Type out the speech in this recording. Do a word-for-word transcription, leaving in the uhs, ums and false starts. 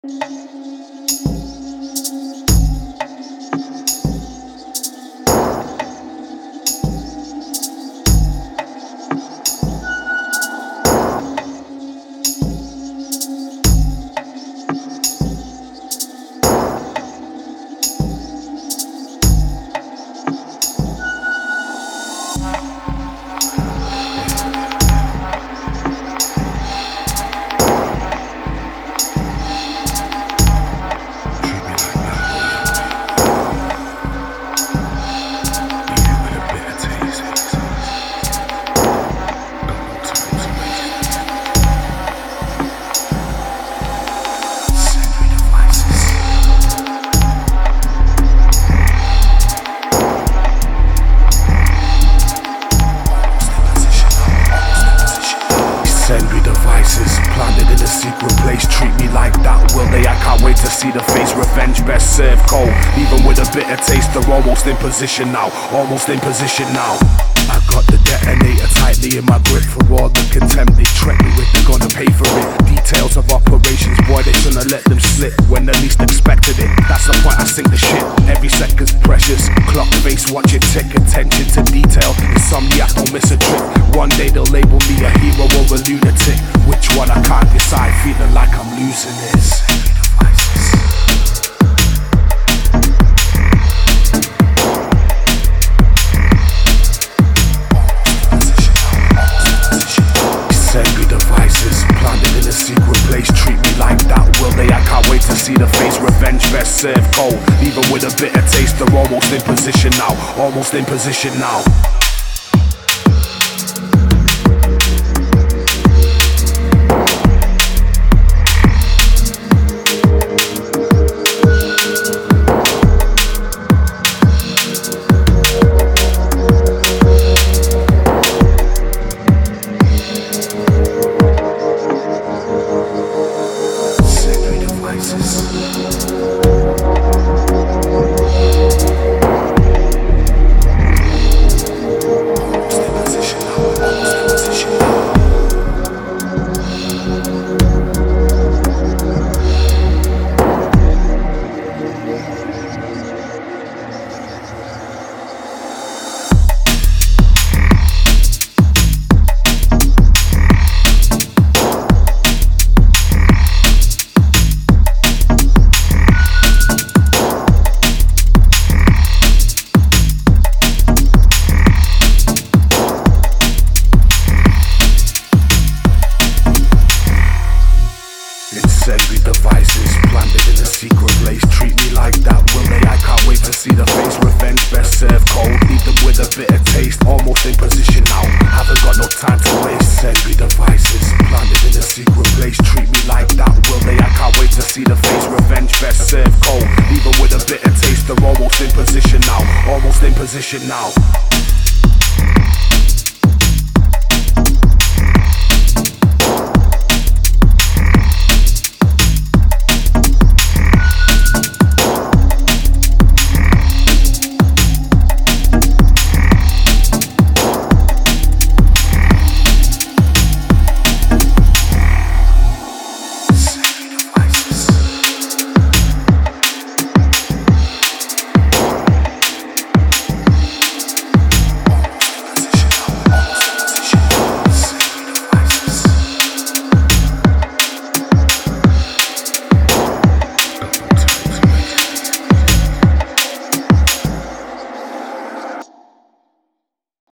Send me devices, planted in a secret place. Treat me like that, will they? I can't wait to see the face. Revenge best served cold, even with a bitter taste. They're almost in position now, almost in position now. I got the detonator tightly in my grip. For all the contempt they treat me with, they're gonna pay for it. Details of operations, boy, they shouldn't let them slip when they least expected it. That's the point, I sink the shit. Every second's precious. Clock face, watch it tick. Attention to detail. Insomniac, don't miss a trick. One day they'll label me a hero or a lunatic. Which one I can't decide, feeling like I'm losing this. Send me devices, planted in a secret place. Treat me like that, will they? I can't wait to see the face. Revenge best served cold, even with a bitter taste. They're almost in position now, almost in position now. Send me devices, planted in a secret place. Treat me like that, will they? I can't wait to see the face. Revenge best served cold, leave them with a bitter taste. Almost in position now, haven't got no time to waste. Send me devices, planted in a secret place. Treat me like that, will they? I can't wait to see the face. Revenge best served cold, leave them with a bitter taste. They're almost in position now, almost in position now.